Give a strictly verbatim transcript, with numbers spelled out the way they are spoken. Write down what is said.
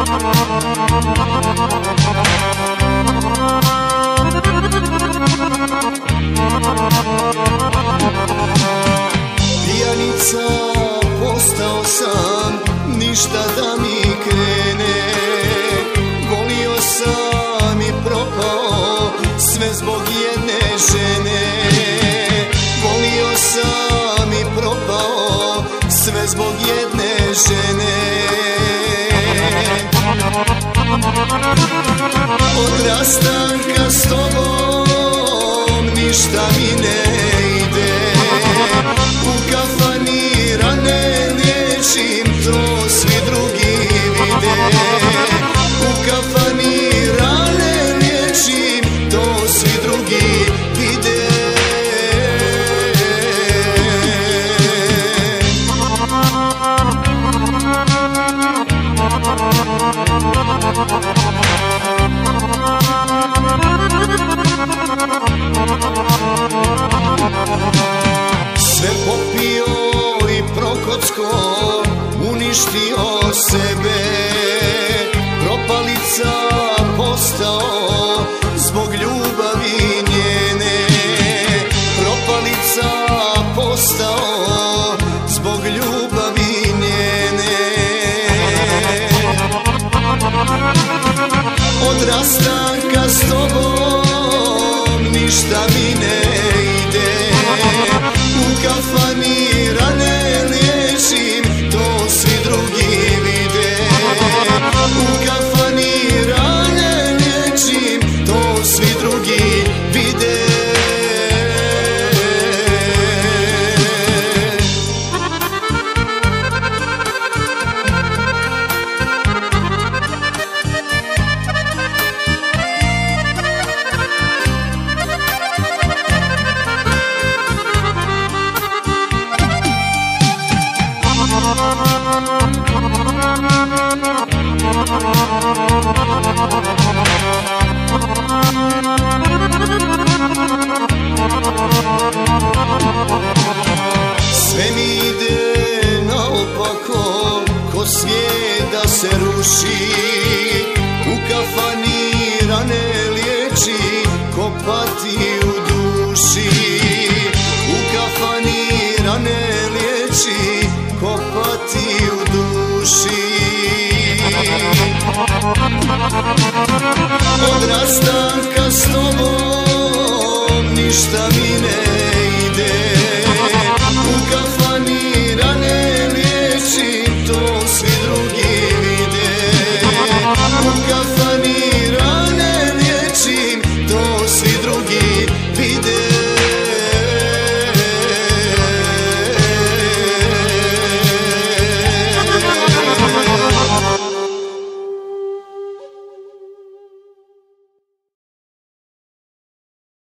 Pijanica postao sam, ništa da mi krene. Volio sam i propao, sve zbog jedne žene. Volio sam i propao, sve zbog jedne žene. Od rastanka s tobom ništa mi ne ide. U kafani rane liječim, to svi drugi vide. U kafani rane liječim, to svi drugi vide. Sve popio i prokocko, uništio sebe. Propalica postao zbog ljubavi njene. Propalica postao zbog ljubavi njene. Od rastanka s tobom ništa mi ne ide. U kafani rane liječim, to svi drugi vide. U kafani rane liječim, to svi drugi vide. Sve mi ide naopako, ko svijet da se ruši. U kafani rane liječi, ko pati u duši. U kafani rane liječi, ko pati u duši. Od rastanka s tobom ništa mi ne ide. U kafani rane liječim, to svi drugi vide. U kafani